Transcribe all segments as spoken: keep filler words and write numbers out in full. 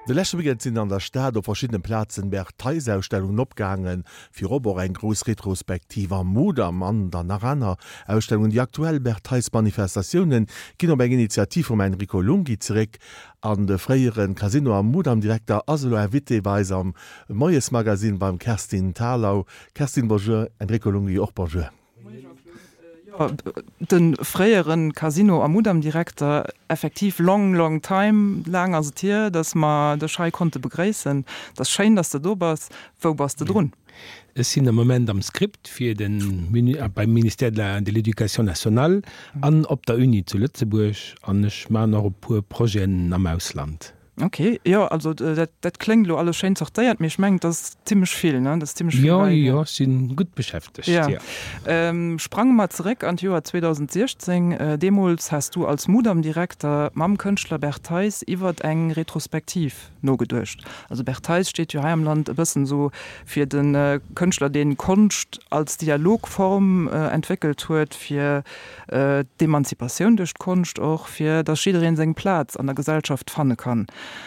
De letzte Weekend sind an der Stadt auf verschiedenen Plätzen Bergtheis-Ausstellungen abgegangen, für aber ein groß retrospektiver Mut am an der Narana Ausstellung. Die aktuellen Bergtheis-Manifestationen gehen um eine Initiative von Enrico Lungi zurück an den freieren Casino am Mut am Direktor Asolo Erwitte bei am neues Magazin beim Kerstin Talau. Kerstin, bonjour, Enrico Lungi auch bonjour. Ja, den freieren Casino am Mudam Direktor effektiv long long time lang as Tier, dass man der Schei konnte begräßen. Das scheint, dass der dobers vorbarste drun. Es sind im Moment am Skript für den beim Ministère de l'Éducation nationale an op der Uni zu Lützeburg an noch pur Projekten am Ausland. Okay, ja, also das, das klingt alles schön sortiert, mich mengt das ziemlich viel, ne? Das ist ziemlich viel. Ja, Reihe. ja, sind gut beschäftigt. Ja. Ja. Ähm, sprang mal zurück an das Jahr zwanzig sechzehn. Äh, Demals hast du als Mudam-Direktor mam Künstler Bergtheis iwwer eng retrospektiv no gedurcht. Also Bergtheis steht ja hier im Land ein bisschen so für den äh, Künstler, den Kunst als Dialogform äh, entwickelt wird, für äh, die Emanzipation durch Kunst, auch für das jeder seinen Platz an der Gesellschaft finden kann.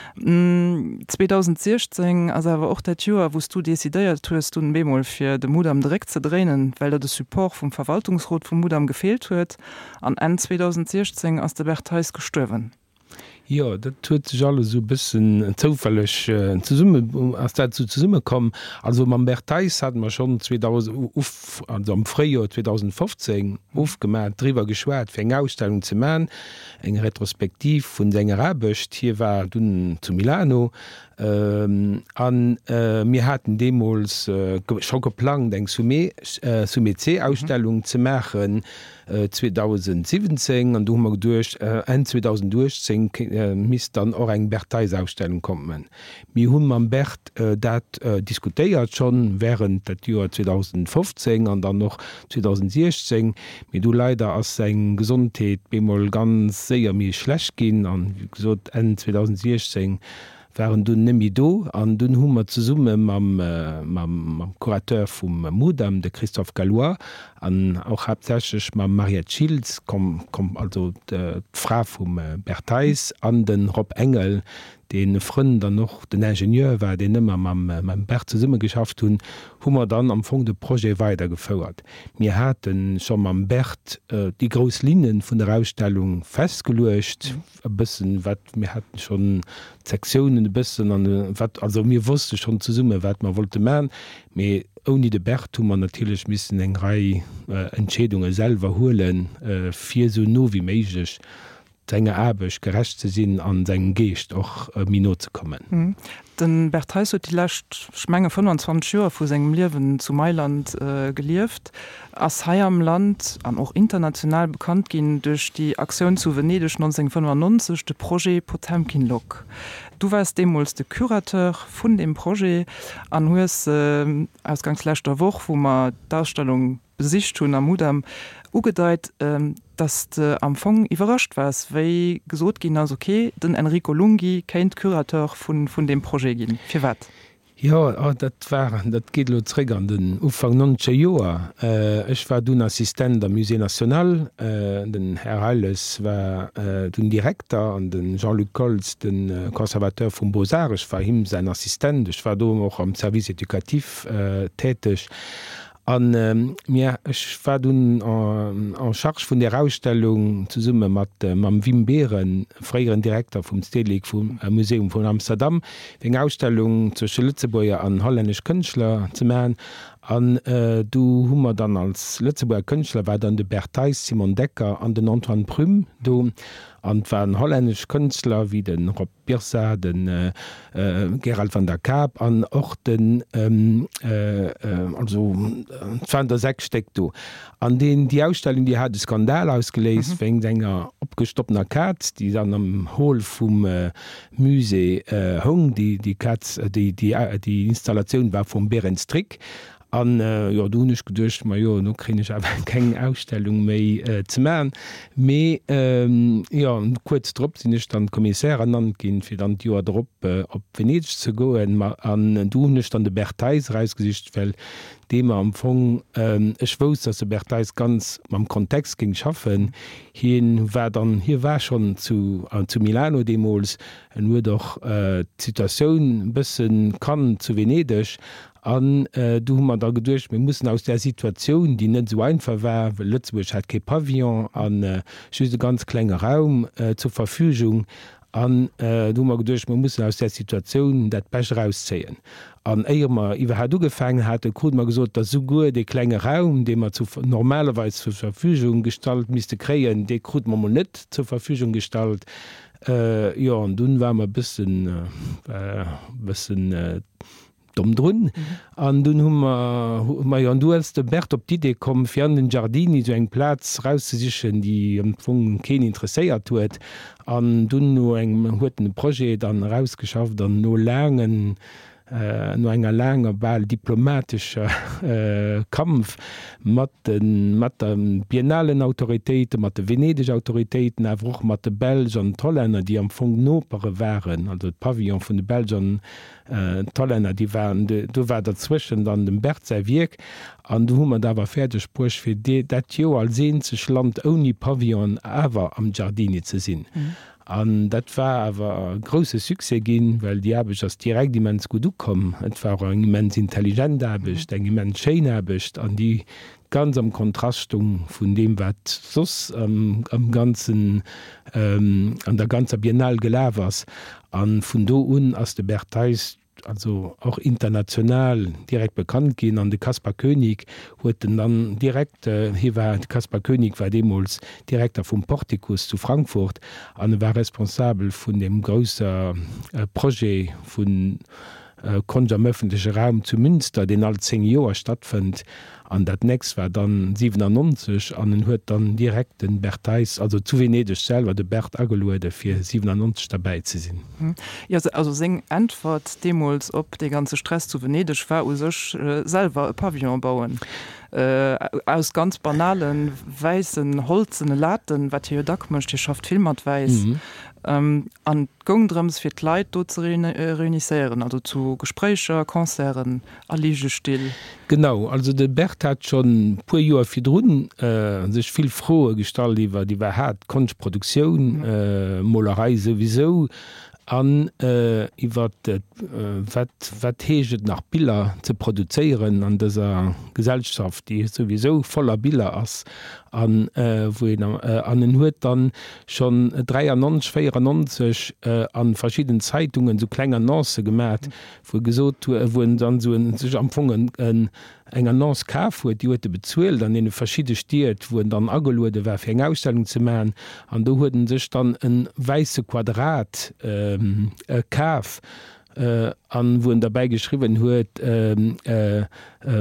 zwanzig sechzehn as awer och dat Joer, wost du desideiert huest du den Bemol fir de Mudam direkt ze drehen, weil er de Support vum Verwaltungsrat vum Mudam gefehlt huet, an en zwanzig sechzehn ass der Bergtheis gestøwen. Ja, dat huet sich alle so bisssen zufällig äh, zu Summe as dazu zu Summe kommen. Also man Bergtheis hat man schon zweitausend, auf, also am Frühjahr zwanzig fünfzehn aufgemerkt, drüber geschwert, für eine Ausstellung zu machen, eng Retrospektiv von senger Arbeit. Hier war du zu Milano. Ähm, an äh, mir hatten Demos äh, schon geplant, eng Summé-Ausstellung mhm. zu machen äh, zwanzig siebzehn und du haben durch äh, zwanzig achtzehn äh, miss dann auch eng Bergtheis-Ausstellung kommen. Wir haben am Berg äh, dat äh, diskutiert schon während das Jahr zwanzig fünfzehn und dann noch zwanzig sechzehn. Mir du leider aus seiner Gesundheit bemol ganz sehr mir schlecht gehen und wie gesagt zwanzig sechzehn waren du nemmi do an dun hummer ze summe mam mam Kurateur vum Mudam de Christophe Gallois an auch hauptsächlich ma Maria Childs kom kom also de Fra vum Bergtheis an den Rob Engel, den Freunden dann noch den Ingenieur war, den immer mam mam Berg ze summe geschafft hun, hummer dann am Fong de Projekt weiter gefördert. Mir hatten schon am Berg äh, die Großlinien von der Ausstellung festgelöscht, mhm. bisschen wat mir hatten schon Sektionen ein bisschen an wat, also mir wusste schon zu summe wat man wollte man, mir ohne de Berg tu man natürlich müssen eng Reihe äh, Entschädungen selber holen äh, vier so no wie möglich seine Arbeit gerecht zu sinn an seinen Geest auch äh, Mino zu kommen. Mhm. Den Bergtheis hat die letzte Schmenge fünfundzwanzig Jahre vor seinem Leben zu Mailand äh, gelieft. Als hier am Land an auch international bekannt ging durch die Aktion zu Venedig neunzehnhundertfünfundneunzig, das Projekt Potemkin-Lok. Du warst damals der Kurateur von dem Projekt an hast äh, ausgangs letzter Woche, wo man Darstellung besicht haben am Mudam, ugedeiht, ähm, dass du am Anfang überrascht warst, weil gesagt ging, also okay, den Enrico Lungi kennt Kurateur von, von dem Projekt gehen. Für was? Ja, das war, das geht lo zurück an den Anfang neunziger Jahre. Äh, ich war dun Assistent am Musée National, äh, den Herr Halles war äh, den Direktor und den Jean-Luc Colz, den äh, Konservateur von Beaux-Arts, ich war ihm sein Assistent, ich war da auch am Service Edukativ äh, tätig. An ähm, mir ich war dun an, an Charge vun der Ausstellung zu summe mat äh, mam Wim Beeren, freieren Direktor vom Stedelijk vom äh, Museum von Amsterdam, eng Ausstellung zur Lützeburger an holländisch Künstler zu machen. An äh, du hummer dann als Lützeburger Künstler war dann de Bergtheis, Simon Decker an den Antoine Prüm do an waren holländisch Künstler wie den Rob Birsa, den äh, äh, Gerald van der Kaap an och den ähm, äh, äh, also van der Sek steckt du. An den die Ausstellung die hat de Skandal ausgelesen, mhm. wegen senger abgestoppener Katz, die dann am Hol vum äh, Musee äh, hung, die die Katz, die, die, die, die Installation war vom Berenstrick. an äh, ja du nicht gedurcht ma ja no kri ich aber keine Ausstellung méi äh, zu machen me ähm, ja kurz drop sind ich dann Kommissär ernannt gin fir dann Joer drop äh, op Venedig zu go an du nicht an de Bertheis Reisgesicht fell dem er am Fong ähm, ich wos dass der Bertheis ganz am Kontext ging schaffen hin war dann hier war schon zu äh, zu Milano Demos nur doch äh, Situation bisssen kann zu Venedig an äh, du man da gedurcht wir müssen aus der Situation die net so einfach war Lützburg hat kein Pavillon an äh, ganz kleiner Raum äh, zur Verfügung an äh, du mag durch man muss aus der Situation dat Pech rauszähen an eiermer iwwer hat du gefangen hat gut man gesot dat so gut de kleine Raum den man zu normalerweise zur Verfügung gestalt müsste kreien de krut man net zur Verfügung gestalt äh, ja und dun war man bisssen äh, bisssen äh, dumm drun an mhm. dun hummer an du als de Bert op die Idee kom fir an den Giardini so eng Platz rauszusichen die am vu Ken interesséiert huet an dun no eng hueten Projekt dann rausgeschafft an no langen äh, no enger langer ball diplomatischer äh, Kampf mat den mat den biennalen Autoritéiten mat de venedische Autoritéiten awoch mat de Belgen Tollenner die am Fong nopere waren also d Pavillon vun de Belgen äh, Tollenner die waren de, du war dazwischen dann dem Bert sei wiek an du hummer dawer fertigproch fir de dat Jo als seenzech Land oni Pavillon awer am Giardini ze sinn. Mhm. An dat war awer grosse Suse ginn, well Di habech ass direkt die mens gut kom. Et war eng immens intelligent habecht, eng immens Schein habecht, an die ganz am Kontrastung vun dem wat sos ähm, am ganzen ähm, an der ganzer Biennal gelä wass an vun do un ass de Bertheis also auch international direkt bekannt gehen an de Kaspar König hueten dann direkt äh, hier war Kaspar König war demos direkter vom Portikus zu Frankfurt an war responsabel von dem größer äh, Projekt von äh, kon am öffentliche Raum zu Münster den als zehn Joer stattfind an dat nächst war dann siebenundneunzig an den huet dann direkt den Bertheis also zu Venedig selber de Bert agelude fir siebenundneunzig dabei zu sinn. Ja, also seng Antwort Demos op de ganze Stress zu Venedig war sech äh, selber e Pavillon bauen. Äh, aus ganz banalen weißen holzene Laten wat hier Dackmcht schafft filmat weis mhm. ähm, an Gongdrems fir Leiit do zu reunieren also zu Gesprächer Konzern allige still. Genau also de Bert hat schon pu Joer fir Drden äh, sech viel frohe Gestalt iwwer die war hat Konstproduktion mhm. äh, Molerei sowieso an äh, iwwer äh, wat wat heget nach Bilder ze produzieren an dieser Gesellschaft die sowieso voller Bilder ass an äh, wo äh, an den huet dann schon dreiundneunzig vierundneunzig äh, an verschiedenen Zeitungen so kleiner Nase gemerk mhm. wo gesot äh, wo dann so sich empfangen äh, enger Nas kaf huet die huete bezuelt an en verschiedene stiiert wo dann agelude wer fir eng Ausstellung ze maen an do hueten sech dann een weiße Quadrat ähm, äh, kaf äh, an wo dabei geschrieben huet ähm, äh, äh,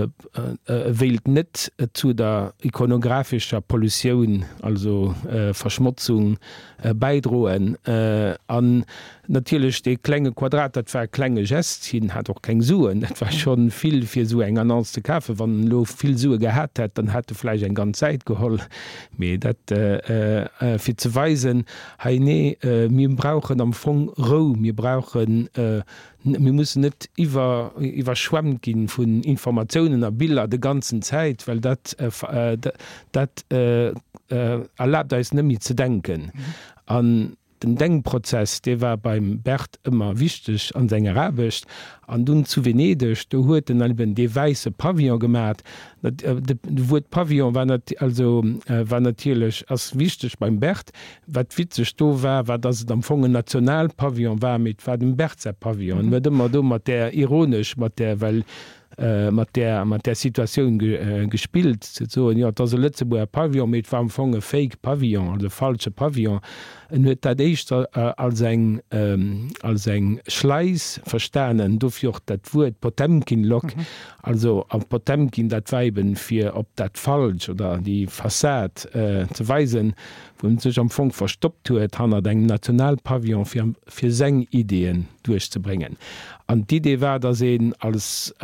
äh, wählt net äh, zu der ikonografischer Pollution also äh, Verschmutzung äh, beidrohen äh, an natürlich de klenge Quadrat dat war klenge Gest hin hat auch kein Suen dat war schon viel fir so eng annonste Kaffe wann lo viel Sue gehabt hat dann hatte fleisch en ganz Zeit geholl me dat äh, äh, fir zu weisen hey nee äh, mir brauchen am Fong Ro mir brauchen äh, wir müssen net iwwer iwwer schwammen gin vun Informationen a Bilder de ganzen Zeit weil dat äh, dat äh, äh, erlaubt is nimi zu denken an mhm. Den Denkprozess de war beim Bert immer wichtig an senger Rabecht an dun zu Venedig du huet den alben de weiße Pavillon gemerk wo Pavillon war nat, also äh, war natürlich as wichtig beim Bert wat witzeg sto war war dat am Fongen Nationalpavillon war mit war dem Berzer Pavillon mhm. immer do mat der ironisch mat der weil Äh, mat der mat der Situation ge, äh, gespielt so ja da letze bo Pavillon mit war fange fake Pavillon oder falsche Pavillon huet dat echt äh, als eng ähm, als eng Schleis verstanen dofir dat Wu Potemkin lock mhm. also auf Potemkin dat weiben fir op dat falsch oder die Fassad äh, zu weisen wo sech am Fong verstoppt huet han er eng Nationalpavillon fir fir seng Ideen durchzubringen an die Idee war da se als ähm,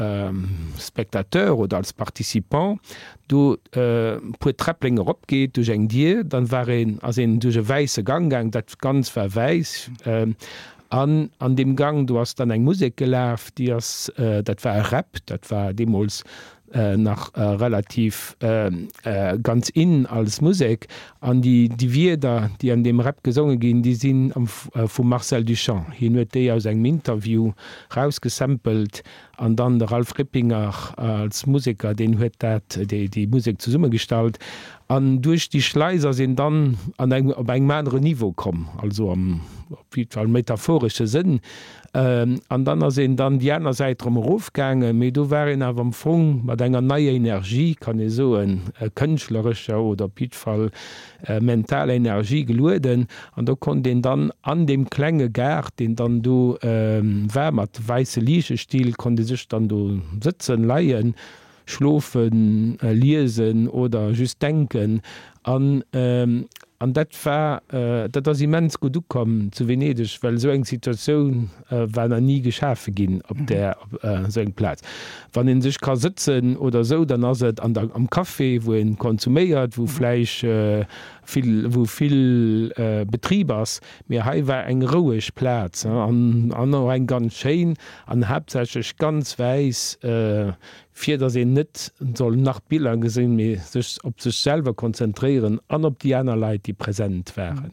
Spektateur oder als Partizipant du äh, pu Trepplinge opgeht, du eng Dir, dann waren as en duge weise Ganggang, dat ganz verweis. Äh, An, an dem Gang du hast dann eng Musik gelaf, die as, äh, dat war Rap, dat war Demos äh, nach äh, relativ äh, äh, ganz innen als Musik. An die die wir da, die an dem Rap gesungen gin, die sind am äh, vu Marcel Duchamp. Hier hue de aus engem Interview rausgesampelt, an dann der Ralf Rippinger äh, als Musiker, den huet dat die, die Musik zu Summe gestalt. An durch die Schleiser sind dann an eng op eng manere Niveau kommen, also am Fall metaphorische Sinn. Ähm, an dann se dann Diner seit um Rofgange, me du wären awer am Fong mat enger neue Energie kann e so en äh, kënchtlerischer oder Pitfall äh, mentale Energie geluden, an du kon den dann an dem Klänge gärt, den dann du ähm, wärmert weiße Liechestil kon sech dann du sitzen leiien, schlofen, äh, lesen oder just denken an ähm, an dat war äh, dat as immens gut kommen zu Venedig, weil so eng Situation äh, war er nie geschafe gin op mhm. der äh, so eng Platz. Wann en sich kann sitzen oder so, dann as an der, am Kaffee, wo en konsumiert, wo mhm. Fleisch äh, viel, wo viel äh, Betrieb ass, mir ha war eng ruhig Platz äh, an an eng ganz Schein an habsäg ganz weis äh, fir dat se net soll nach Bilder gesinn sech op sech selber konzentrieren an op die aner Leiit, die präsent wären.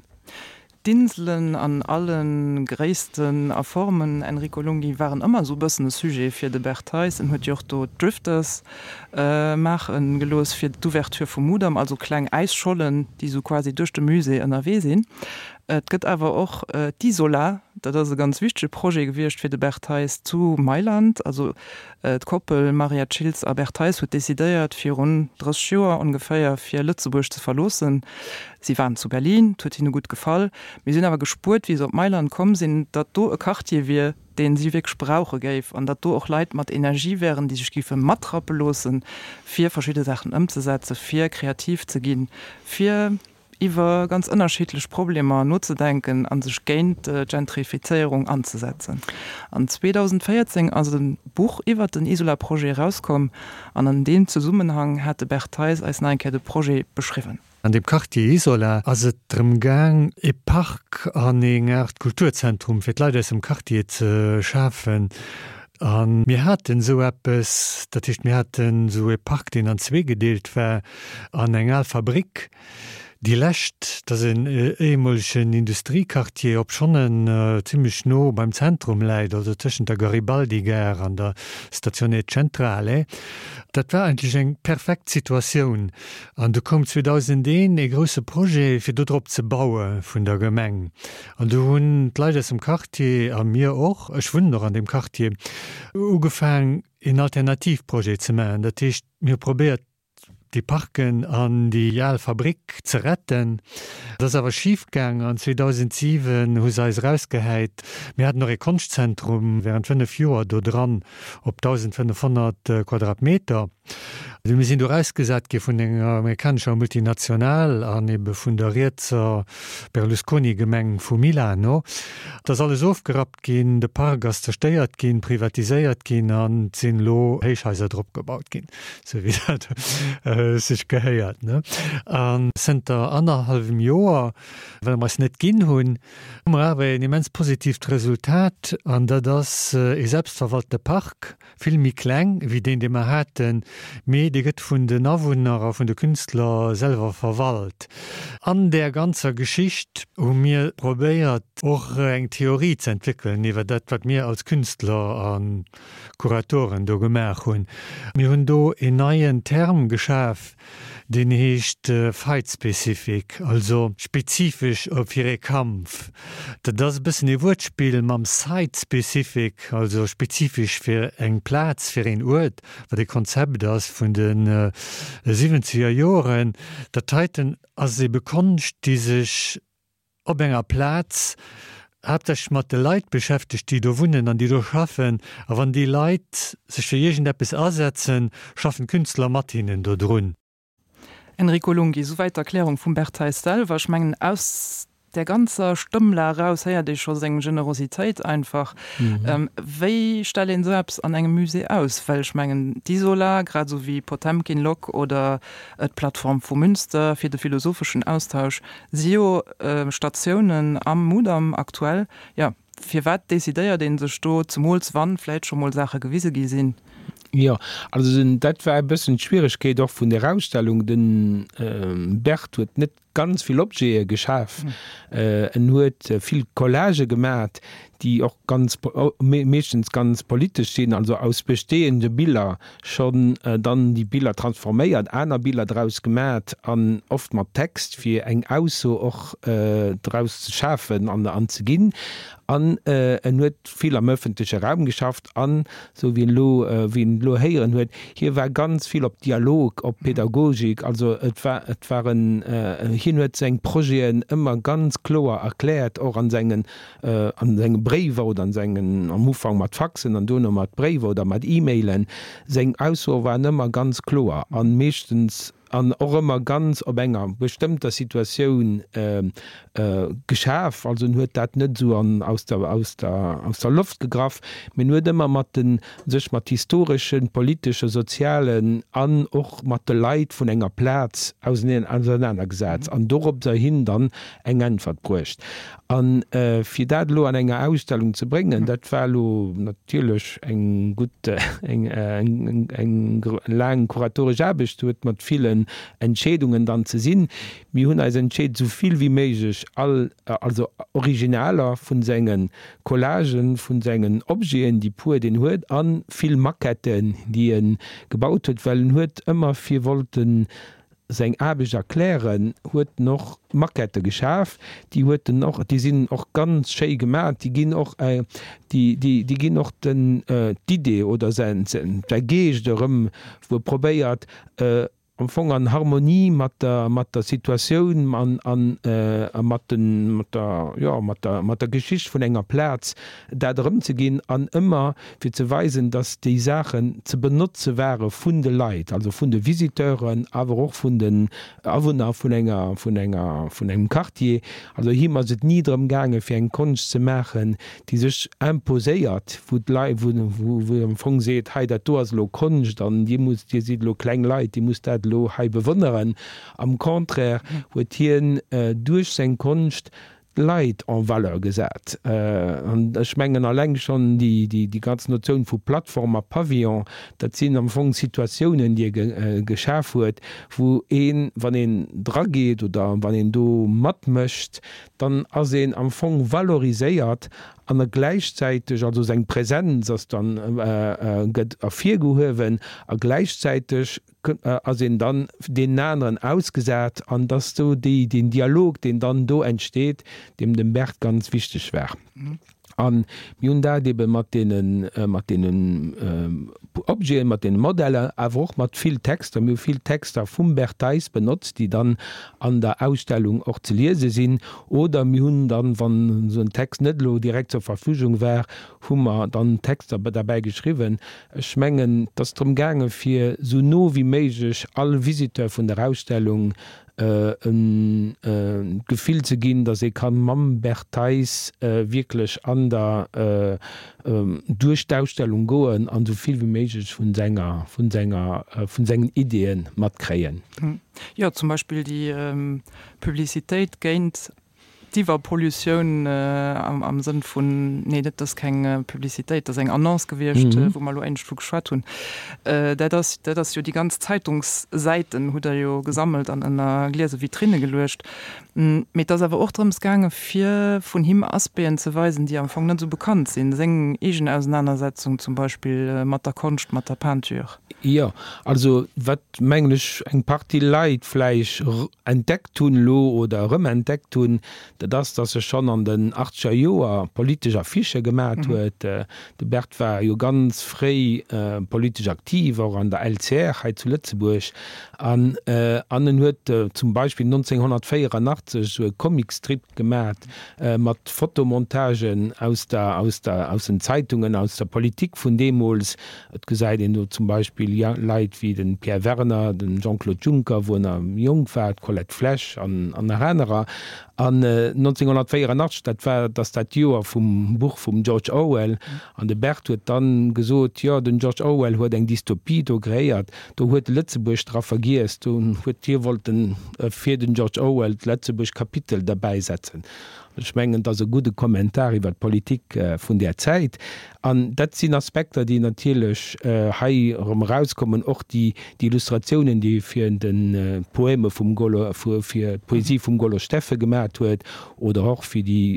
Dinseln an allen gréisten Erformen Enrico Lunghi waren immer so bëssen Sujet fir de Bertheis en huet Joch do Drifters äh, machen gelos fir d'Ouverture vum Mudam, also kleng Eisschollen, die so quasi duch de Muse ënnerwe sinn. Et gëtt awer och äh, d'Isola, dat ass e ganz wichtig Projekt gewircht fir de Bertheis zu Mailand, also äh, d' Koppel Maria Childs a Bertheis huet desideiert fir rund dres Joer ungefähr fir Lützeburg zu verlosen. Sie waren zu Berlin, huet ihnen gut gefallen. Wir sind aber gespurt, wie sie op Mailand kommen sind, dat do e Kartier wie den sie weg Sprauche geif an dat do auch Leiit mat Energie wären, die sich gife matrappellosen, vier verschiedene Sachen umzusetzen, vier kreativ zu gehen, vier iwwer ganz unterschiedlich Probleme nur zu denken, an sich géint äh, Gentrifizierung anzusetzen. An zweitausendvierzehn also ein Buch iwwer den Isola-Projekt rauskom, an an dem Zusammenhang hatte Bertheis als Neinkette Projekt beschrieben. An dem Quartier Isola as et drem gang e Park an eng Art Kulturzentrum fir Leute im Quartier ze schaffen. An mir hatten so etwas, dat ich mir hatten so e Park, den an zwee gedeelt war an enger Fabrik. Die lächt dat en emulschen Industriekartier op schonnen äh, ziemlich no beim Zentrum leit oder tschen der Garibaldiger an der Stationet Centrale. Dat war eigentlich eng perfekt Situation. An du kom zweitausendein e grosse Projekt fir dort ze bauen vun der Gemeng. An du hunn leider im Kartier an mir och ech wunder an dem Kartier ugefang in Alternativprojekt ze machen. Dat heißt, mir probiert die Parken an die Jalfabrik zu retten. Das aber schiefgang an zweitausendsieben hu se rausgeheit. Wir hatten noch ein Kunstzentrum während fünf Joer do dran op eintausendfünfhundert äh, Quadratmeter. Also, wir sind do rausgesat ge vun enger amerikanischer Multinational an e befundierter Berlusconi-Gemeng vu Milano. Das alles aufgerat gin, de Parkgas zersteiert gin, privatiséiert gin an zehn Lo Heichhäuser drop gebaut gin. So wie dat äh, sich geheiert. An sind der anderthalb Joer, wenn man es net gin hunn, aber ein immens positivs Resultat an der das äh, e selbstverwaltete Park filmmi kleng wie den de man hatten Mediget vun den Awohner vun de Künstler selber verwalt. An der ganzer Geschicht um mir probéiert och eng Theorie zu entwickeln, iwwer dat wat mir als Künstler an Kuratoren do gemerk hun. Mir hunn do en neien Term geschaf, den heecht äh, Fight-spezifik, also spezifisch op fir e Kampf. Dat das bisssen e Wortspiel mam Site-spezifik, also spezifisch fir eng Platz fir en Ort, wat de Konzept ass vun den äh, siebziger Joren, dat heiten as se bekoncht die sech op enger Platz hat sech mat de Leiit beschäftigt, die do wunnen an die do schaffen, a wann die Leiit sech fir jegent Appppes ersetzen, schaffen Künstler Martinen do drun. Enrico Lunghi, soweit Erklärung vum Bertheis selber schmengen aus der ganze Stimmler raus her dich schon seine Generosität einfach mhm. ähm, wie stelle ihn selbst an einem Musee aus weil ich mengen die Solar gerade so wie Potemkin Lok oder äh, Plattform von Münster für den philosophischen Austausch SEO äh, Stationen am Mudam aktuell ja für wat desideier den se sto zum Mols wann vielleicht schon mal Sache gewisse gesinn. Ja, also dat war ein bisschen Schwierigkeit doch von der Ausstellung den ähm, Bert huet net ganz viel Objekte geschafft mhm. äh, huet äh, viel Collage gemacht, die auch ganz meistens ganz politisch sind, also aus bestehende Bilder schon äh, dann die Bilder transformiert, einer Bilder daraus gemacht an oft mal Text für eng aus auch äh, daraus zu schaffen an der anzugehen. An äh, huet viel am öffentliche Raum geschafft an so wie lo äh, wie lo heieren huet hier war ganz viel op Dialog op Pädagogik also et war et waren äh, hin huet seg Projekten immer ganz klar erklärt auch an sengen äh, an segem Brewer oder an sengen am Ufang mat Faxen an donno mat Brewer oder mat E-Mailen seg Auswo war immer ganz klar an mechtens an auch immer ganz op enger bestimmter Situation äh, äh, geschaf also huet dat net so an aus der aus der aus der Luft gegraf mir nur immer mat den sech mat historischen politische sozialen an och mat Leiit vun enger Platz aus auseinandergesetzt an mhm. dorop se hin dann eng Antwort brucht an äh, fir dat lo an enger Ausstellung zu bringen mhm. dat war lo natürlich eng gute eng äh, eng eng eng lang kuratorisch abecht huet mat vielen Entschädungen dann zu sinn wie hun als entscheet so viel wie meigich all also originaler vun sengen Collagen vun sengen Objekten die pur den huet an viel Maketten die en gebaut huet weil huet immer vier wollten seg abisch erklären huet noch Makette geschaf die huet noch die sind auch ganz schä gemerk die gin auch äh, die die die gin noch den äh, die Idee oder se der Ge darum wo probéiert äh, am Fong an Harmonie mat der mat der Situation man an äh, mat den mat der ja mat der mat der Geschicht vun enger Platz da drum zu gehen an immer fir zu weisen dass die Sachen zu benutze wäre vun de Leiit also vun de Visiteuren aber auch vun den Awohner vun enger vun enger vun engem Quartier also hier man se nie drum gange fir eng Kunst zu machen die sech imposéiert wo wo wo wo am Fong seht hey dat do lo kunst dann die muss die sieht lo klein Leiit die muss dat lo hai bewunderen am konträr huet hien äh, durch se Kunst Leiit an Waller gesät an äh, schmengen erläng schon die die die ganze Notion vu Plattformer Pavillon dat sinn am Fong Situationen die ge, äh, geschaf huet wo een wann en dra geht oder wann en do mat mcht dann as en am Fong valoriséiert an der gleichzeitig also seg Präsenz as dann äh, äh, gëtt a vir gehowen a gleichzeitig äh, as en dann den Nännern ausgesät an dass du die den Dialog den dann do entsteht dem dem Berg ganz wichtig wär. Mhm. An Myunda debe mat denen äh, mat denen äh, Objekte mat den Modelle awoch mat viel Texter mir viel Texter vum Bertheis benutzt, die dann an der Ausstellung auch ze lese sinn oder mi hunn dann wann so ein Text netlo direkt zur Verfügung wär hummer dann Texter dabei geschrieben schmengen das drum gange fir so no wie meigich all Visiteur vun der Ausstellung Äh, ein äh, Gefühl zu gehen, dass ich kann Mam Bertheis äh, wirklich an der äh, äh, durch die Ausstellung gehen an so viel wie möglich von Sänger von Sänger äh, von seinen Ideen matt kreieren. Ja, zum Beispiel die ähm, Publizität gaint die war Pollution äh, am, am Sinn von nee das keine Publizität das ein Annonce gewirrscht mhm. äh, wo man nur einen Stück schwa tun äh, das das ja die ganz Zeitungsseiten hat er ja gesammelt an einer Gläser Vitrine gelöscht mhm. mit das aber auch drumsgange vier von ihm Aspekten zu weisen die am Anfang nicht so bekannt sind singen egen Auseinandersetzung zum Beispiel äh, mit der Kunst mit der Peintur. Ja, also wat mengglisch eng Party Leiitfleisch entdeckt tun lo oder rëm entdeckt tun, das dat se schon an den achtziger Joer politischer Fische gemerk huet. Mhm. De Bert war jo ganz frei äh, politisch aktiv auch an der L C R zu Lützeburg an äh, an den huet äh, zum Beispiel neunzehnhundertvierundachtzig so Comicstrip gemerk äh, mat Fotomontagen aus der aus der aus den Zeitungen aus der Politik vun Demols et gesäit du zum Beispiel ja, Leiit wie den Pierre Werner, den Jean-Claude Juncker, wo er Jungfährt, Colette Flesch an, an der Rennerer. An äh, neunzehnhundertvierundachtzig dat war das dat Joer vum Buch vum George Orwell an de Bert huet dann gesot ja den George Orwell huet eng Dystopie do gréiert, do huet Lettzeburg straf vergiest und huet hier wollten äh, fir den George Orwell Lettzeburg Kapitel dabei setzen. Schmengen dat se gute Kommentar iwwer Politik äh, vun der Zeit. An dat sinn Aspekte, die natilech hai äh, rauskommen och die, die Illustrationen, die fir den äh, Poeme vum Golo fir Poesie vum Golo Steffe gemerk huet oder auch fir die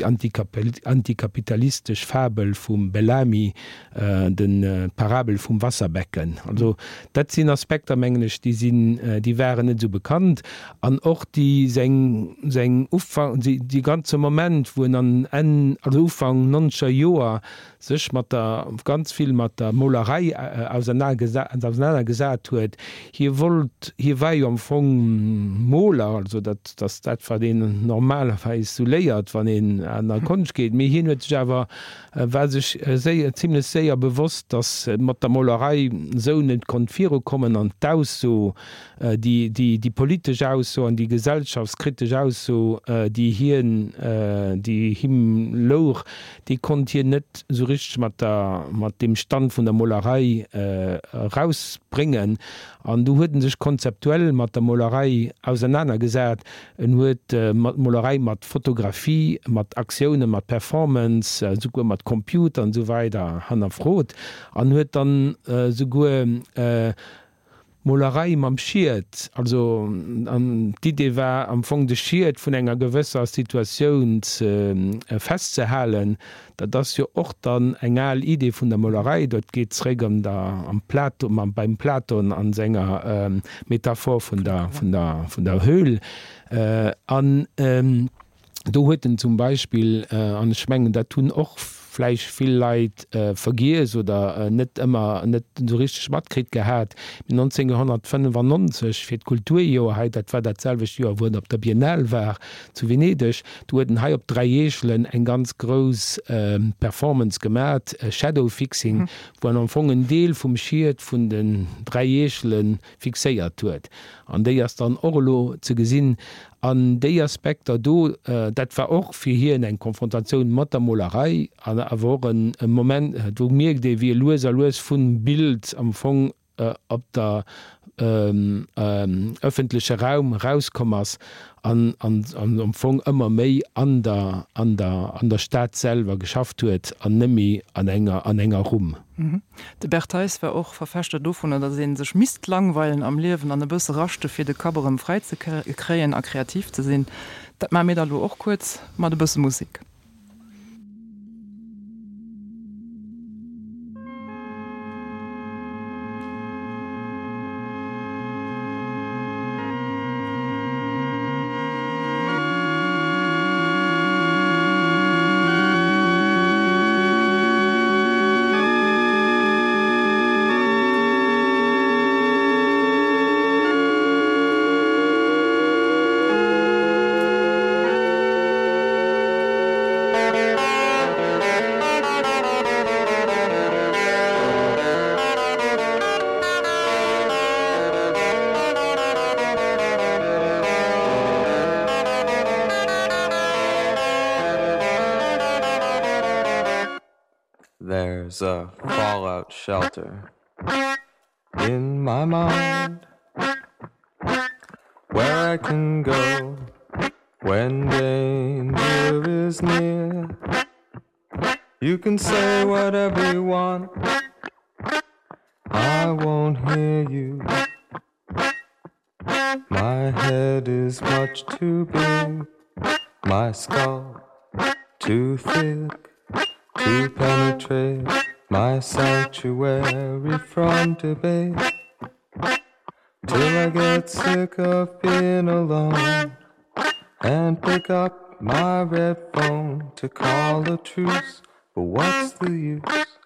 antikapitalistisch Fabel vum Bellamy äh, den äh, Parabel vum Wasserbecken. Also dat sinn Aspekte mengglech, die sinn äh, die wären net so bekannt, an och die seng seng Ufang die, die ganze Moment wo an en Ufang nonscher Joer sech mat der ganz viel mat der Molerei äh, auseinander gesat huet. Hier wollt hier wei am Fong Moler, also dat das dat war den normalerweis so léiert, wann en an der Konsch geht. mir hin huet awer äh, war sech äh, sehr, ziemlich séier bewusst, dass äh, mat der Molerei so net konfiro kommen an daus so äh, die die die politisch aus so an die gesellschaftskritisch aus so äh, die hier äh, die him loch die kon hier net so rich mat der mat dem Stand vun der Molerei äh, rausbringen an du hueten sich konzeptuell mat der Molerei auseinandergesät en huet äh, mat Molerei mat Fotografie mat Aktionen mat Performance äh, so mat Computer an so weiter han frot an huet dann äh, so go äh, Molerei mam schiiert, also an die Idee war am Fong de schiiert vun enger gewässer Situation äh, festzehalen, dat das ja och dann engel Idee vun der Molerei, dort geht's regem da am Plato, man beim Platon an Sänger ähm, Metaphor von der von der von der Höhl äh, an ähm, du hueten zum Beispiel äh, an Schmengen da tun och Fleisch viel Leid äh, vergies oder äh, net immer net so richtig Schmatkrit gehabt. In neunzehnhundertfünfundneunzig fir d Kulturjoheit, dat war derselbe Jahr wurden op der Biennale war zu Venedig, du hueten hai op drei Jeechelen eng ganz groß äh, Performance gemerk, äh, Shadowfixing, mhm. wo an amfongen Deel vum Schiiert vun den drei Jeechelen fixéiert huet. An déi as dann Orlo ze gesinn, an déi Aspekter do äh, dat war och fir hier eng Konfrontatioun mat der Molerei an a woren e moment do mir dei wie Louis a Louis vun Bild am Fong äh, op der ähm, ähm, öffentliche Raum rauskommers an an an am Fong ëmmer méi an der an der an der Stadt selber geschafft huet an nemmi an enger an enger rum. Mhm. De Bertheis war auch verfechte davon, dat se sech mist langweilen am Lewen an de bësse rachte fir de Kaberem frei ze kreien a kreativ ze sinn. Dat ma mir da lo auch kurz mat de bësse Musik. There's a fallout shelter in my mind where I can go when danger is near. You can say whatever you want, I won't hear you. My head is much too big, my skull too thick to penetrate my sanctuary from debate, till I get sick of being alone and pick up my red phone to call a truce. But what's the use?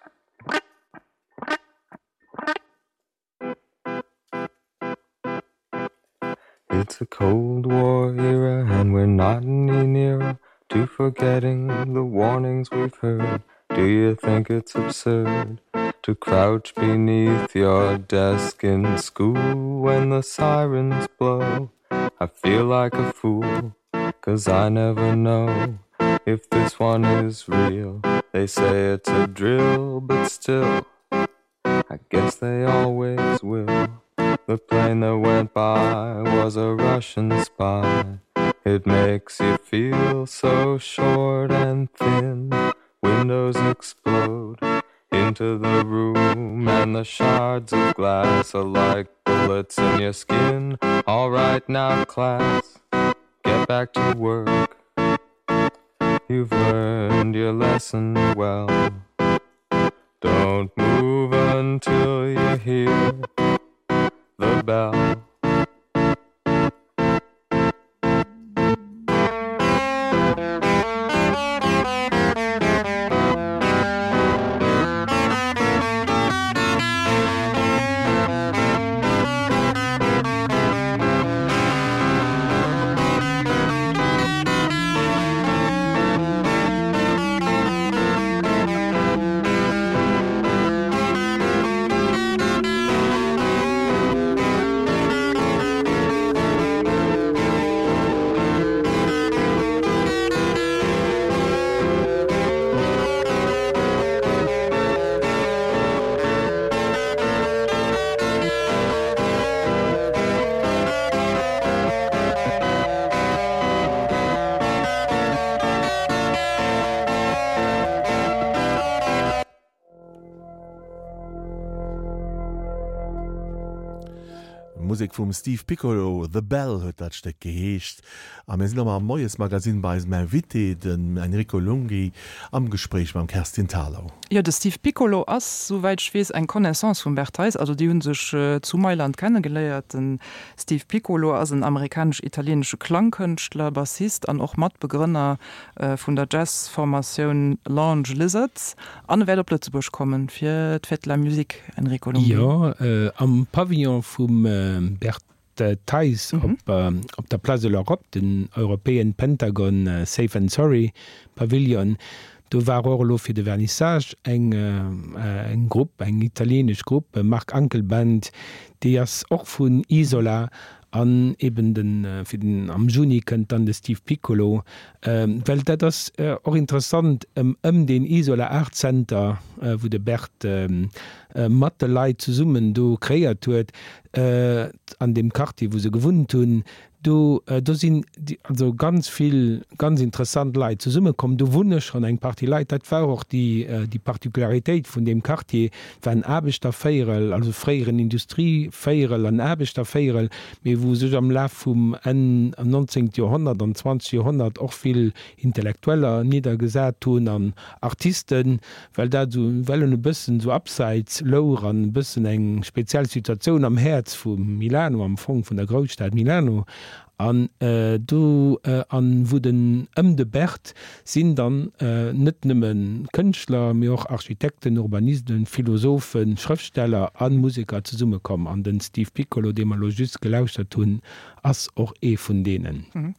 It's a Cold War era and we're not any nearer to forgetting the warnings we've heard. Do you think it's absurd to crouch beneath your desk in school when the sirens blow? I feel like a fool, 'cause I never know if this one is real. They say it's a drill, but still I guess they always will. The plane that went by was a Russian spy. It makes you feel so short and thin. Windows explode into the room, and the shards of glass are like bullets in your skin. All right now, class, get back to work. You've learned your lesson well. Don't move until you hear the bell. Musik vum Steve Piccolo, The Bell huet dat Steck geheescht. Am sinn am moes Magasin bei mein Witte den Enrico Lungi am Gespräch beim Kerstin Talau. Ja, de Steve Piccolo ass soweit schwes eng Connaissance vum Bertheis, also die hun sech äh, zu Mailand kennengeleiert. Den Steve Piccolo as een amerikasch-italiensche Klangkünstler, Bassist an och Matbegrünner äh, vun der Jazzformation Lounge Lizards. An Welt op Lützeburg kommen fir d'Vettler Musik Enrico Lungi. Ja, äh, am Pavillon vum äh, Bertheis mhm. op, äh, op der Place de l'Europe, den Europäen Pentagon äh, Safe and Sorry Pavillon. Du war Orlo fir de Vernissage eng äh, eng Gruppe, eng italienisch Gruppe, Mark Ankelband, die ass och vun Isola an eben den äh, fir den am Juni kënnt an de Steve Piccolo, ähm, well dat das äh, auch interessant ëm ähm, den Isola Art Center, äh, wo de Bert ähm, äh, Mattelei zu summen do kreiert huet, äh, an dem Quartier, wo se gewunt hun. Du äh, da sind die, also ganz viel ganz interessant Leid zu Summe kommen. Du wunderst schon ein Party Leid, das war auch die äh, die Partikularität von dem Quartier, wenn Arbeiter Feierel, also freieren Industrie Feierel an Arbeiter Feierel, mir wo sich am Lauf vom neunzehnten Jahrhundert und zwanzigsten Jahrhundert auch viel Intellektueller niedergesät tun an Artisten, weil da so weil ein bisschen so abseits lower ein bisschen eng Spezialsituation am Herz von Milano, am Fond von der Großstadt Milano. An äh, du äh, an wo den ëm de Bert sinn dann äh, net nëmmen Kënchtler, mé och Architekten, Urbanisten, Philosophen, Schriftsteller an Musiker ze summe kommen. An den Steve Piccolo, de man just gelauscht hat hunn, ass och e vun denen. Mhm.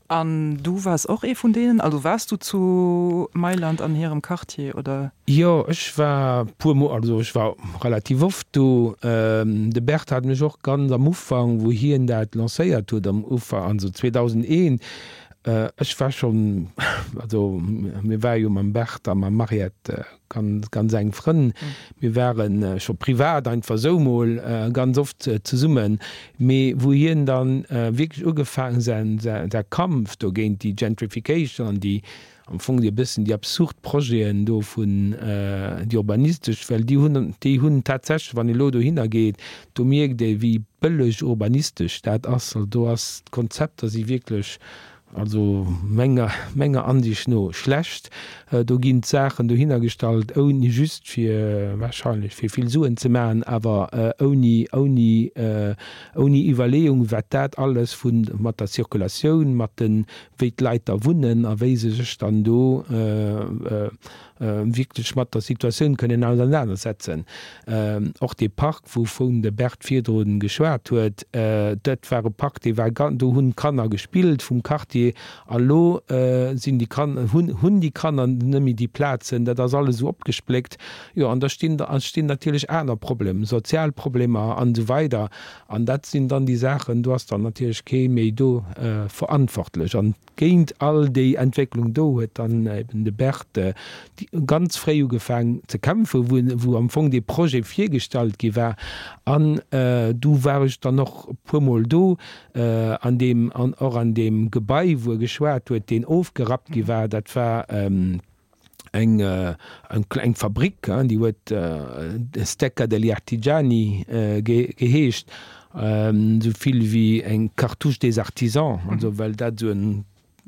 An du warst auch eh von denen, also warst du zu Mailand an ihrem Quartier oder? Ja, ich war pur, also ich war relativ oft du. Ähm, der Bert hat mich auch ganz am Anfang, wo hier in der lanciert hat, am Ufer, also zweitausendeins. Äh, ich war schon, also wir waren ja am Bert, am Mariette, ganz, ganz eng Freund. Mhm. Wir waren äh, schon privat einfach so mal äh, ganz oft äh, zusammen. Aber wo hier dann äh, wirklich angefangen sind, der, der Kampf da gegen die Gentrification, die am Anfang die bisschen die Absurdprojekte da von äh, die urbanistisch, weil die Hunde, die Hunde tatsächlich, wenn ich da hingeht, du merkst, wie billig urbanistisch das ist. Also, du hast Konzepte, die wirklich also Menge Menge an dich no schlecht äh, du ginnt Sachen du hingestalt oni just für äh, wahrscheinlich für viel Suen zu machen, aber äh, oni oni äh, oni Überlegung wat dat alles von mat der Zirkulation mat den Weitleiter wunnen erweise sich dann do äh, äh, äh, wirklich mat der Situation können auseinandersetzen. Äh, auch die Park wo von der Bert Vierdroden geschwert huet, äh, dat war Park die war du hun Kanner gespielt vom Quartier Quartier allo äh, sind die kann hun hun die kann nimi die Plätzen, dat das alles so abgespleckt. Ja an da stehen da stehen natürlich einer Problem, Sozialprobleme an so weiter. An dat sind dann die Sachen, du hast dann natürlich ke méi do äh, verantwortlich. An géint all die Entwicklung do huet dann eben de Berchte die ganz frei gefangen ze kämpfe, wo, wo am Fong de Projekt firstalt gewer an äh, du war ich dann noch pumol do äh, an dem an auch an dem Gebei, wo geschwert huet den aufgerat gewer, dat war ähm, eng äh, eng Fabrik äh, die huet äh, Stecker degli Artigiani äh, ge, geheescht ähm, soviel wie eng Cartouche des Artisans, also weil dat so ein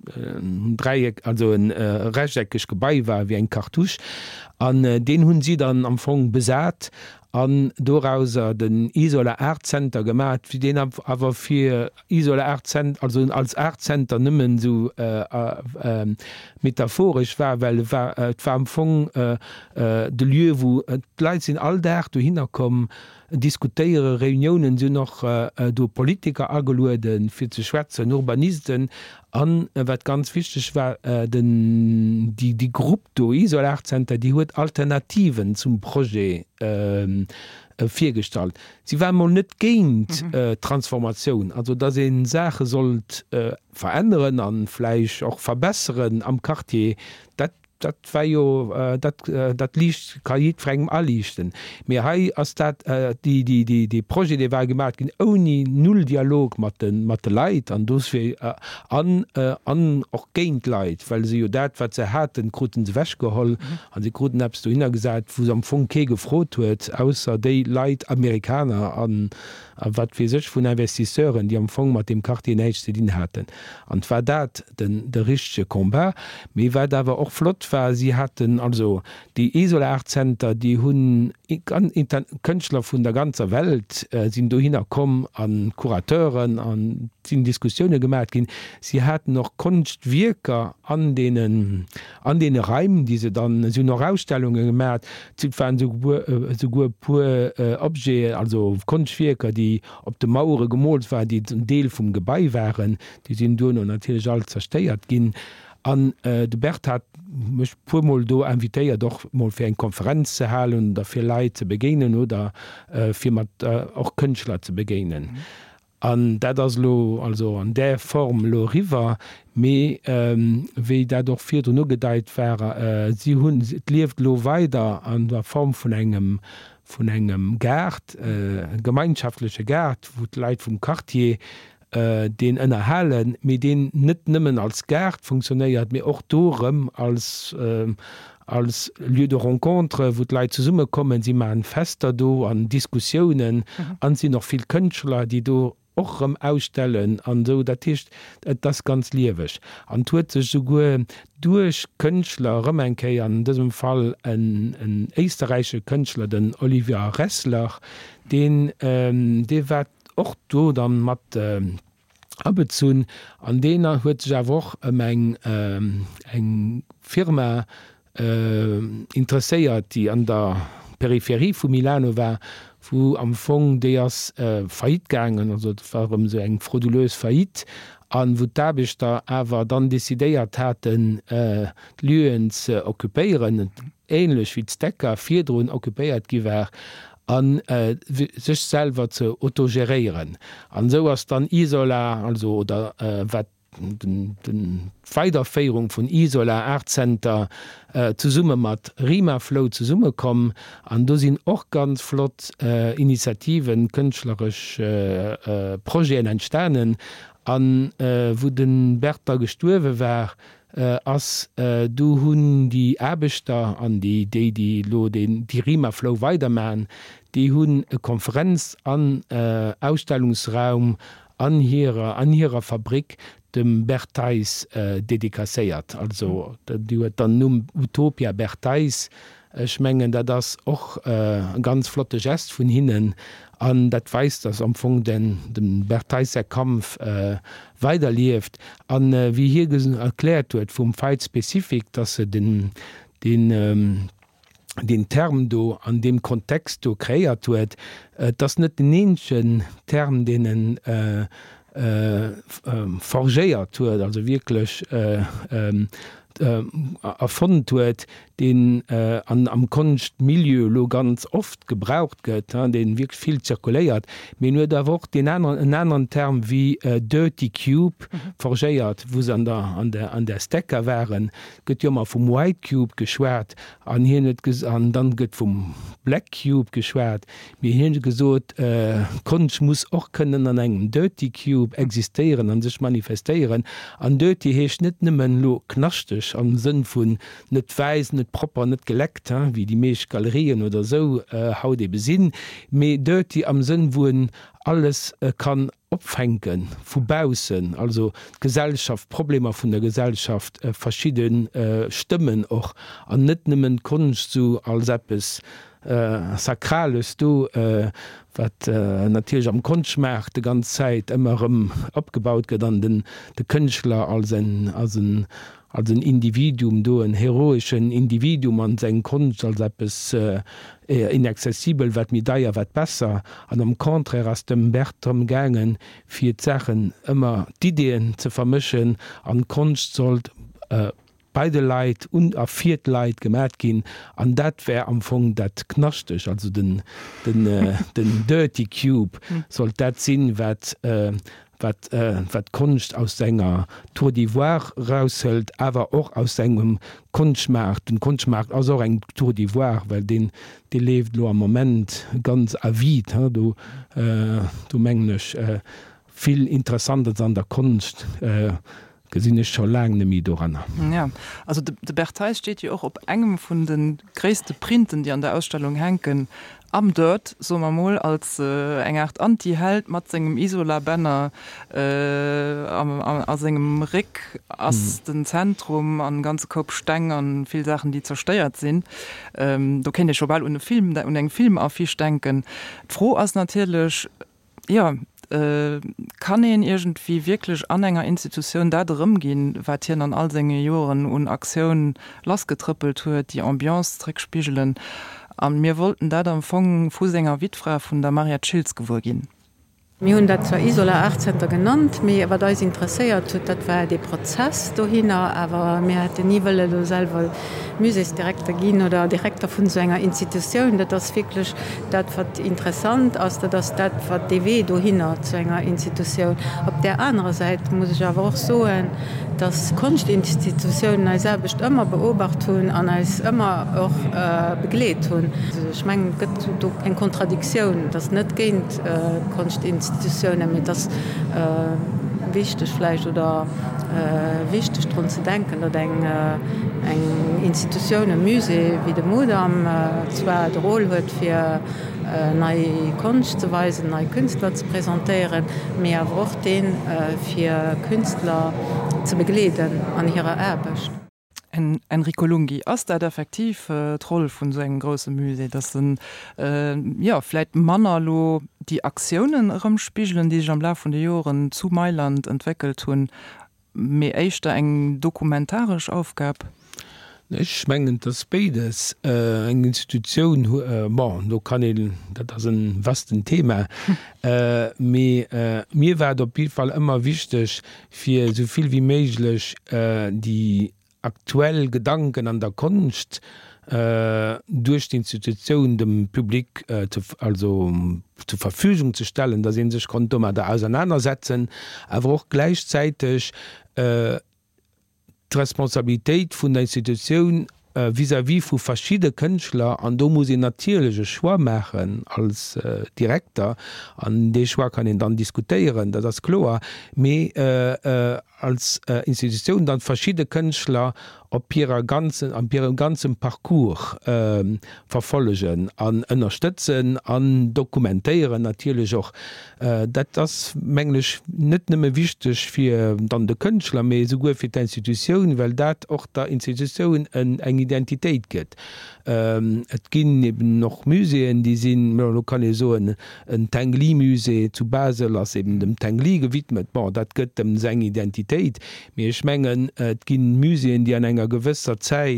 ein Dreieck, also ein äh, rechteckiges Gebei war wie ein Kartusch. An äh, den hun sie dann am Fong besat an dorauser den Isola Artcenter gemacht, wie den aber für Isola Artcenter, also als Artcenter nimmen so äh, äh, äh, metaphorisch war, weil war, äh, war am Fong äh, äh, de Lieu, wo äh, Leute sind all da du hinkommen, diskutiere Reunionen sind noch äh, do Politiker ageluden fir ze schwätzen Urbanisten an äh, wat ganz wichtig war äh, den, die die Gruppe do Isolarcenter, die huet Alternativen zum Projekt äh, viergestalt. Sie waren mal net géint mhm. äh, Transformation, also da se Sache sollt äh, verändern an Fleisch auch verbessern am Quartier, dat dat war jo äh, dat äh, dat liicht kajit frégem allichten. Mir hai ass dat äh, die die die die Projekt de war gemacht gin oni null Dialog mat den mat Leiit an dosfir äh, an äh, an och géint Leiit, weil se jo dat wat ze hat den Groten ze wäch geholl an mhm. se Groten habst du hinnner gesat, wo am Fong ke gefrot huet ausser déi Leiit Amerikaner an wat fir sech vun Investisseuren, die am Fong mat dem Quartier nächste dien hatten. An war dat den de richsche Kombat, méi war dawer och flott war, sie hatten also die Isolarcenter, die hunn Könchtler vun der ganzer Welt äh, sind do hinnerkom an Kurateuren, an sind Diskussionen gemerk gin. Sie hatten noch Kunstwirker an denen an den Reimen, die se dann so noch Ausstellungen gemerkt, waren so so pur äh, Obje, also Kunstwirker, die op de Mauure gemolt war, die ein Deel vum Gebei waren, die sind du natürlich all zersteiert gin. An äh, de Bert hat mech pumol do invitéiert doch mal fir en Konferenz ze halen, da fir Leiit ze begenen oder äh, fir mat äh, auch Kënchtler ze begenen. An mhm. dat as lo also an der Form lo River méi ähm, wéi dat doch fir no gedeit wäre, äh, sie hunn lieft lo weiter an der Form vun engem vun engem Gerd, äh, gemeinschaftliche Gerd, wo d Leiit vum Quartier Uh, den ënnerhalen, mit den net nimmen als Gerd funktioniert, mir auch dorem als äh, als lieu de rencontre, wo Leiit zu Summe kommen, sie ma fester do an Diskussionen, mhm. an sie noch viel Künstler, die do ochrem ausstellen an so dat ist das ganz liewech. An huet sech so go durch Künstler Rëmmenkei an diesem Fall en en österreichsche Künstler, den Olivier Ressler, den ähm, de wat och do dann mat äh, abezun, an dener huet sech a woch eng äh, eng Firma äh, interesséiert, die an der Peripherie vu Milano war, wo am Fong déiers äh, Fait gangen, also warum so eng fraudulös Fait, an wo dabech da awer dann desidéiert hatten äh, Lüen ze okkupéieren, ähnlich wie d'Stecker vierdroen okkupéiert giwer, an äh, sech selber zu autogerieren. An so was dann Isola, also oder äh, wat den, den Feiderfeierung von Isola Artcenter äh, zu Summe mat Rimaflow zu Summe kommen, an do sind auch ganz flott äh, Initiativen, künstlerisch äh, äh, Projekte entstanden, an äh, wo den Bertha gesturwe war, Äh, ass äh, du hunn die Erbeter an die Idee, die lo den die Rimaflow weitermachen, die hunn e Konferenz an äh, Ausstellungsraum an ihrer, an ihrer Fabrik dem Bertheis äh, dedikaséiert. Also mhm. die huet dann num Utopia Bertheis schmengen, da das och äh, ganz flotte Gest vun hinnen an dat weist, dass am Fong den dem Bertheiser Kampf äh, weiterlieft an äh, wie hier erklärt huet vum Fight spezifik, dass se den den ähm, den Term do an dem Kontext do kreiert huet, äh, das net den enschen Term denen äh, äh, ähm, forgéiert huet, also wirklich äh, ähm, äh, erfunden huet, den äh, an, am Kunstmilieu lo ganz oft gebraucht gëtt, ja, den wirklich viel zirkuléiert. Men nur da wo den anderen, anderen Term wie äh, Dirty Cube mhm. forgéiert, wo sie an der, an der, an der Stecker wären, gëtt jommer vom White Cube geschwert, an hier net an dann gëtt vom Black Cube geschwert. Mir hin gesot äh, Kunst muss auch können an engem Dirty Cube existieren, an sich manifestieren. An Dirty heech net nimmen lo knachtech am Sinn vun net weis, net proper net geleckt, hein, wie die Meesch Galerien oder so äh, haut de besinn, me Dirty am Sinn wurden alles äh, kann opfänken, vubausen, also Gesellschaft, Probleme von der Gesellschaft, äh, verschieden äh, Stimmen auch an net nimmen Kunst so als etwas äh, sakrales du äh, wat äh, natürlich am Kunstmarkt die ganze Zeit immer um, abgebaut get an den de Künstler als ein, als ein als ein Individuum, do ein heroischen Individuum an seg Kunst als etwas äh, inaccessibel, wat mir daier wat besser, an am Konträr aus dem Bertram gangen, fir Sachen immer d'Ideen zu vermischen, an Kunst sollt äh, beide Leiit und a viert Leiit gemerk gin, an dat wär am Fong dat knachtech, also den, den, äh, den Dirty Cube soll dat sinn wat äh, wat, äh, wat Kunst aus senger Tour d'Ivoire raushält, aber auch aus segem Kunstmarkt. Den Kunstmarkt as eng Tour d'Ivoire, weil den de lebt lo am moment ganz avid, hein, du, äh, du menglech äh, viel interessantes an der Kunst. Äh, gesinn ich schon lange mi doran. Ja, also de, de Bertheis steht ja auch op engem vun den gräste Printen, die an der Ausstellung henken, am dort so mal als äh, engert Antiheld mat engem Isola-Banner äh, am, am, aus engem Rick aus mhm. dem Zentrum an ganze Kopfsteng an viel Sachen, die zersteuert sind. Ähm, du kenne ich schon bald ohne Film und eng Film auf viel denken. Froh als natürlich ja. Äh, kann en irgendwie wirklich an enger Institution da drum gehen, wat hier an all senge Joren und Aktionen losgetrippelt huet, die Ambiancereck spiegeln. An mir wollten da am Fong Fusänger Witfrau von der Maria Schilz gewur gehen. Mi hun dat zwar Isola achtzehn genannt, méi wer da interessiert huet, dat war de Prozess do hinner, awer mir hat niewelle do selber Museesdirektor ginn oder Direktor vun so enger Institutionioun, dat das wirklich dat wat interessant ass dat das dat wat D W do hinner zu enger Institutionioun. Op der andere Seite muss ich awer auch so, dass Kunstinstitutionen als selbecht immer beobacht hun an als immer auch äh, begleet hun. Ich mein, gëtt eng Kontradiktion, das net géint äh, Kunstinstitutionen Institutionen mit das äh, wichtig vielleicht oder äh, wichtig darum zu denken, dass eng äh, eng Institutionen Muse wie de Modam äh, zwar die Rolle hat für äh, neue Kunst zu weisen, neue Künstler zu präsentieren, mehr auch den äh, für Künstler zu begleiten an ihrer Arbeit. En Enrico Lungi ass dat effektiv äh, troll vun so eng grosse Muse, dat sind äh, ja vielleicht Mannerlo die Aktionen rumspiegeln, die am La von de Joren zu Mailand entwickelt hun mé eichter eng dokumentarisch aufgab. Ich schmengen das beides äh, eng Institution äh, bon, do kann ich, dat ein vasten Thema äh, me, äh, mir war op jeden Fall immer wichtig fir soviel wie möglich äh, die aktuell Gedanken an der Kunst äh, durch die Institution dem Publikum äh, zu, also zur Verfügung zu stellen, da sie sich konnte man da auseinandersetzen, aber auch gleichzeitig äh, die Responsabilität von der Institution äh, vis-à-vis von verschiedenen Künstlern, und da muss ich natürlich Schwa machen als äh, Direktor, an die Schwa kann ich dann diskutieren, das ist klar, aber äh, äh, als äh, Institution dann verschiedene Künstler op ihrer ganzen an ihrem ganzen Parcours ähm, verfolgen, an unterstützen, an dokumentieren natürlich auch äh, dat das mänglisch net nimme wichtig für dann de Künstler me sogar für die Institution, weil dat auch der Institution en eng Identität gibt. Ähm, et ginn eben noch Museen, die sind lokal so ein, ein Tengli-Musee zu Basel als eben dem Tengli gewidmet, bon, dat gëtt dem seg Identität. Mir schmengen et ginn Museen, die an enger gewisser Zeit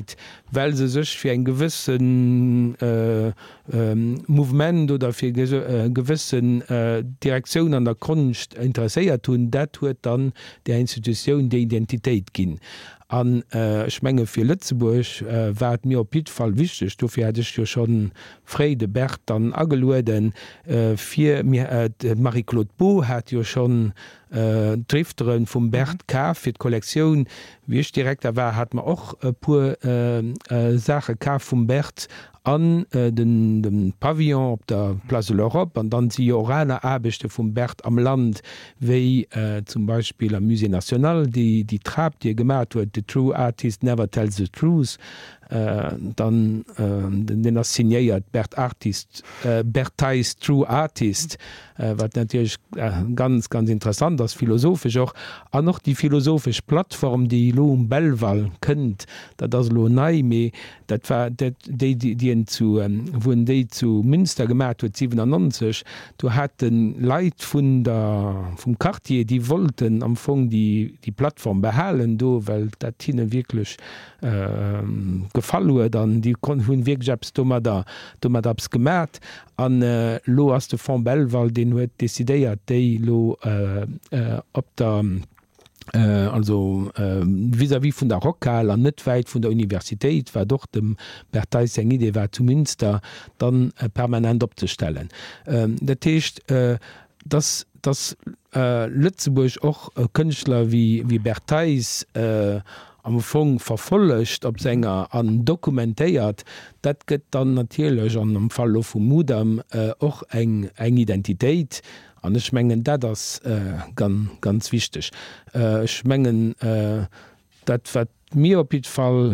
weil se sech fir en gewissen äh, äh, Movement oder fir ge äh, gewissen äh, Direktion an der Kunst interesseiert tun, dat huet dann der Institution der Identität ginn. An äh, Schmenge fir Lützeburg äh, war mir op Pitfall wichtig. Dufir hätte ich jo schon Freide Berg dann ageluden äh, fir mir äh, Marie-Claude Beau hat jo schon äh, Drifteren vum Bert K fir d Kollektion wie ich direkt war hat man auch äh, pur äh, äh, Sache K vum Bert an äh, den, den Pavillon op der Place de l'Europe an dann sie orale Abechte vum Bert am Land wéi äh, zum Beispiel am Musée National die die Trab die gemacht huet the true artist never tells the truth äh, dann äh, den er signéiert Bert Artist äh, Bertheis True Artist äh, wat natürlich äh, ganz ganz interessant das philosophisch auch an noch die philosophisch Plattform die lo um Bellval kënnt dat das lo nei dat war dat, die, die, die zu ähm, wurden déi zu Münster gemacht huet siebenundneunzig du hat den Leiit vun der vum Quartier die wollten am Fong die die Plattform behalen do weil dat hinne wirklich äh, gefallen huet dann die kon hunn Wirkschaps dummer da dummer abs gemerk an äh, lo as de Fond Bellval den huet desideiert déi lo äh, äh, op der Äh, also äh, vis-à-vis vun der Rockkal an net weit vun der Universität war doch dem Bertheis eng Idee war zu Münster dann äh, permanent opzustellen. Ähm, dat heißt, äh, dass das äh, Lützeburg och äh, Künstler wie, wie Bertheis äh, am Fong verfollecht op Sänger an dokumentéiert, dat gëtt dann natierlech an am Fall vum Mudam och äh, eng eng Identitéit. An schmengen dat das äh, ganz, ganz wichtig. Äh, schmengen äh, dat wat mir op Fall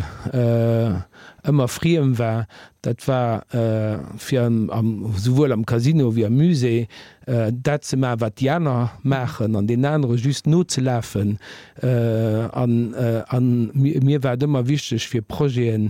äh, immer friem war, dat war äh, für, am, sowohl am Casino wie am Musee äh, dat ze ma wat Janer machen, an den anderen just not zu laufen. Äh, an, äh, an, mir, mir war immer wichtig für Projekten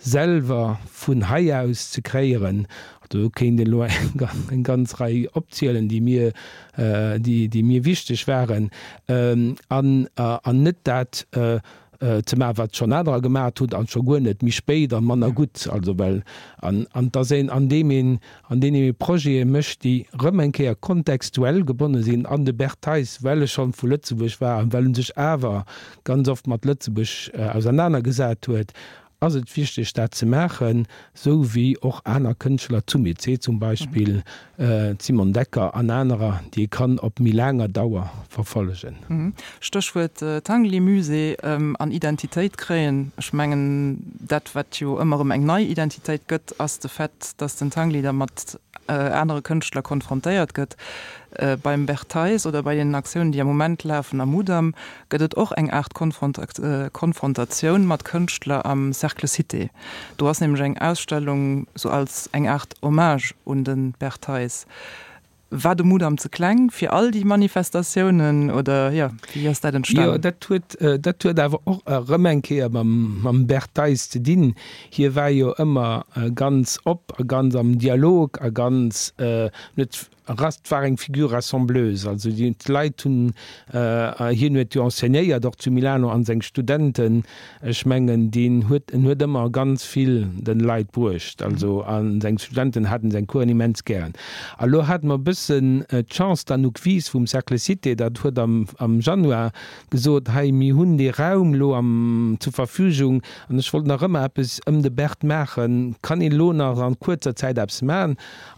selber vun Hai aus zu kreieren. Du kenn den Lo en ganz Reihe opzielen, die mir äh, die, die mir wichtig waren ähm, an, äh, an net dat äh, äh, wat schon nadra gemacht tut an schon gut net mich spät an man gut also weil an, an, an dem an den Projekt mcht die Rëmmenkeer kontextuell gebunden sind an de Bertheis Welle schon vu Lützeburg war weil sich awer ganz oft mat Lützeburg äh, auseinandergesat huet. Also et wichtig dat ze machen, so wie auch einer Künstler zu mir se zum Beispiel mhm. äh, Simon Decker an anderer, die kann op mir langer Dauer verfolgen. Mhm. Stochwurt äh, Tangli Musee ähm, an Identität kreen schmengen dat wat jo immer um eng neue Identität gött as de Fett, dass den Tangli der mat äh, andere Künstler konfrontiert gött. Äh, beim Bertheis oder bei den Aktionen, die am Moment laufen am Mudam, gëtt auch eng Art Konfront- äh, Konfrontation mat Künstler am Cercle Cité. Du hast nämlich eng Ausstellung so als eng Art Hommage und den Bertheis. War de Mudam zu klein für all die Manifestationen oder ja, wie hast du den Stand? Ja, dat tut, äh, dat tut aber auch äh, Rëmmenkeer beim, beim Bertheis zu dienen. Hier war jo immer äh, ganz op, ganz am Dialog, äh, ganz äh, mit rastfaring Figur assembleuse, also die Leiit hun äh, hier net enseignéiert doch zu Milano an seg Studenten äh, schmengen den huet huet immer ganz viel den Leiit burcht, also an seg Studenten hatten se Koimmens gern. Allo hat man bisssen äh, Chance dann nu wies vum Cercle Cité, dat huet am, am Januar gesot hey, mi hunn de Raum lo am zur Verfügung an ich wollte nach immer bis ëm um de Bert machen, kann ich lo nach an kurzer Zeit abs ma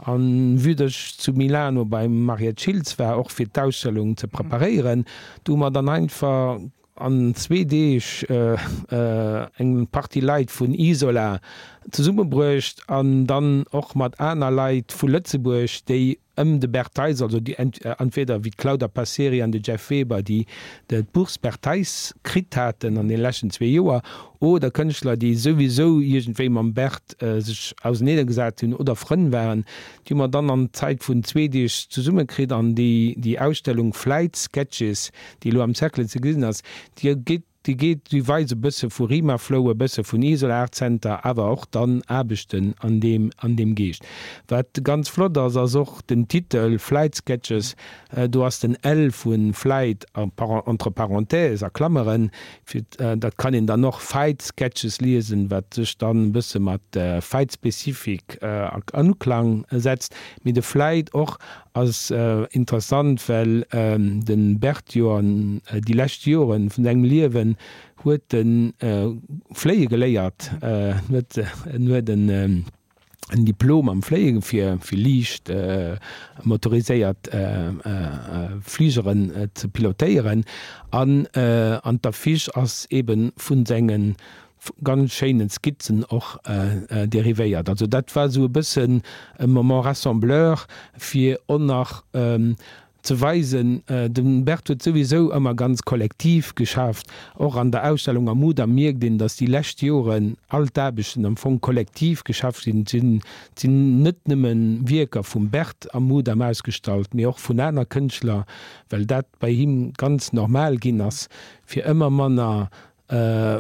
an wüdech zu Milano beim Maria Schilz war auch für Ausstellungen zu präparieren, du man dann einfach an zwei D äh, äh, eng Party Leiit vun Isola zu Summe brächt an dann auch mat einer Leiit vu Lützeburg, déi ëm de Bertheis, also die ent, äh, entweder wie Claudia Passeri an de Jeff Weber, die de Buchs Bertheis krit hatten an den lächen zwei Joer, oder Künstler, die sowieso irgendwem am Bert äh, sich aus niedergesagt hun oder frontn wären, die man dann an Zeit vun Zwedisch zu Summe krit an die, die Ausstellung Flight Sketches, die lo am Cercle ze gesinn hast, die geht die geht die weise bisse vu Rimaflowe bisse vun Isolarcenter, aber auch dann abechten an dem an dem Geest. Wat ganz flott as auch den Titel Flightsketches, äh, du hast den L vun Flight entre Parenthese Klammeren, äh, dat kann in dann noch Fightsketches lesen, wat sech dann bisse mat äh, Fightspezifik äh, Anklang setzt, mit de Flight och als äh, interessant, weil ähm, den Bertjoren äh, die Lächtjoren vun engem Liewen huet den äh, Fléie geléiert äh, nur den äh, ein Diplom am Fliegen fir fir Liicht äh, motoriséiert äh, äh, Fliegeren äh, ze pilotéieren an äh, an der Fisch ass eben vun sengen ganz schönen Skizzen auch äh, äh, derivéiert. Also dat war so ein bisschen ein Moment Rassembleur fir on nach ähm, zu weisen, äh, den Bert wird sowieso immer ganz kollektiv geschafft, auch an der Ausstellung am Mut am Mirk, den dass die Lächtjoren altäbischen am Fond kollektiv geschafft sind, sind, sind nicht nimmen Wirker vom Bert am Mut am ausgestaltet, mir auch von einer Künstler, weil dat bei ihm ganz normal ging, als für immer man äh,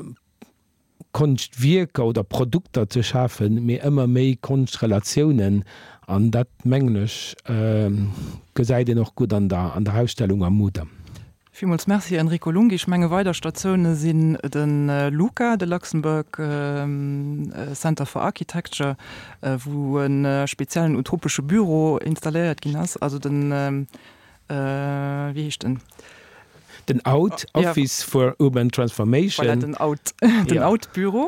Kunstwirker oder Produkte zu schaffen, mir immer mehr Kunstrelationen an dat Menglisch äh, gesäide noch gut an der, an der Ausstellung am Mutter. Vielmals merci Enrico Lungi. Ich meine weiter Stationen sind den äh, Luca de Luxemburg äh, Center for Architecture, äh, wo ein äh, speziellen utopische Büro installiert ging, also den äh, äh, wie ich denn? Den Out oh, Office ja. for Urban Transformation voilà, den Out, den ja. Outbüro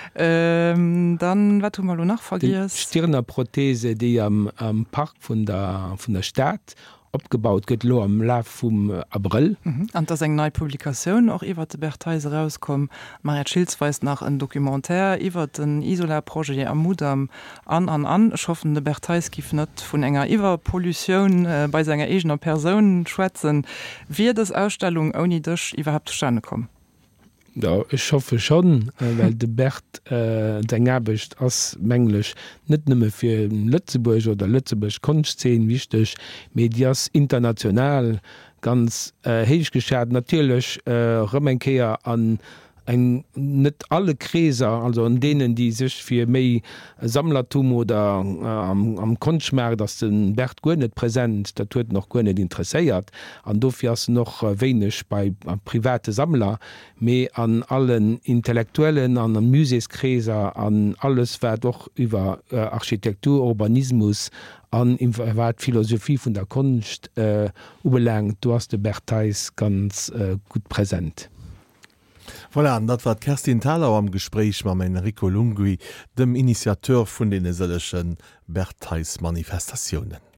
ähm, dann wat du mal nach vergisst Stirner Prothese, die am, am Park von der, von der Stadt abgebaut gëtt lo am La vum April. Mhm. An dats eng neii Publikaoun och iwwer de Bertheise rauskom, Mariat Schilz weist nach en Dokumentär iwwer den Isolarproje am Mudam an an an schoffen de Bertheis gif net vun enger iwwer Polluioun äh, bei senger egener Personen schwätzen, wie das Ausstellung oni dech iwwer zustande kom. Ja, ich hoffe schon, äh, weil de Bert äh, dengerbecht ass menglech net nëmme fir Lützeburg oder Lützeburg Kunstzeen wichtech, Medias international ganz äh, héich geschert natürlich äh, Rëmmenkeier an eng net alle Kräser, also an denen die sech fir méi Sammlertum oder äh, am, am Konschmer, dats den Bert go net präsent, dat huet noch go net interesséiert, an dofirs noch äh, wenigch bei äh, private Sammler, méi an allen Intellektuellen, an den Museskräser, an alles wär doch iwwer äh, Architektur, Urbanismus, an iwwer Philosophie vun der Kunst äh, ubelengt, du hast de Bertheis ganz äh, gut präsent. Voilà, dat war Kerstin Thaler am Gespräch ma Enrico Lungui, dem Initiateur vun den essellechen Bertheis Manifestationen.